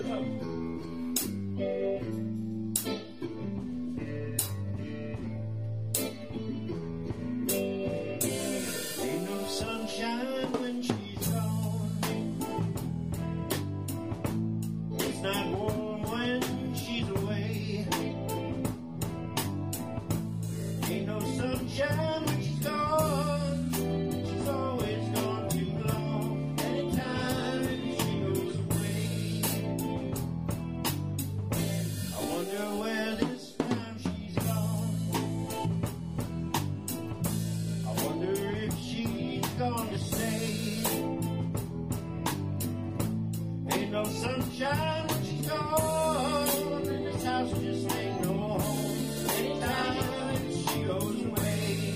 Ain't no sunshine when she's gone. It's not warm when she's away. Ain't no sunshine when she's gone. She's always gone too long. Anytime she goes away, I wonder where this time she's gone. I wonder if she's gone to stay. Ain't no sunshine when she's gone, and this house just ain't no home. Anytime she goes away,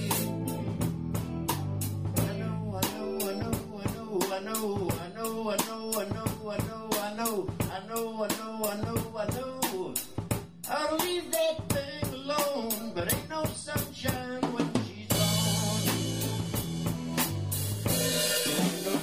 I know, I know, I know, I know, I know, I know, I know, I know, I know, I know, I know, I know, I know, I know. I'll leave that thing alone, but ain't no sunshine when she's gone. Ain't no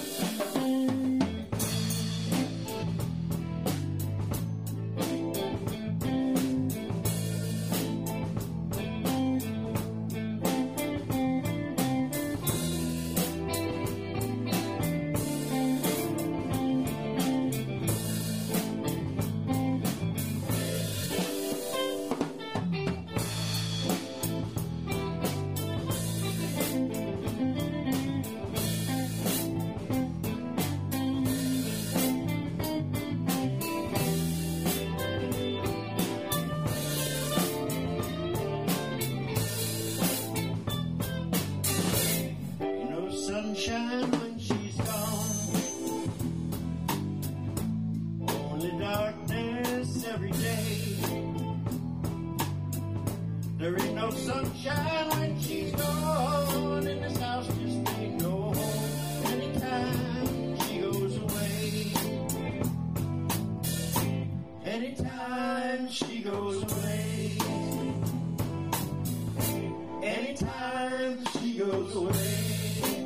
sunshine when she's gone. Only darkness every day. There ain't no sunshine when she's gone, and this house just ain't no home. Anytime she goes away, anytime she goes away, anytime she goes away.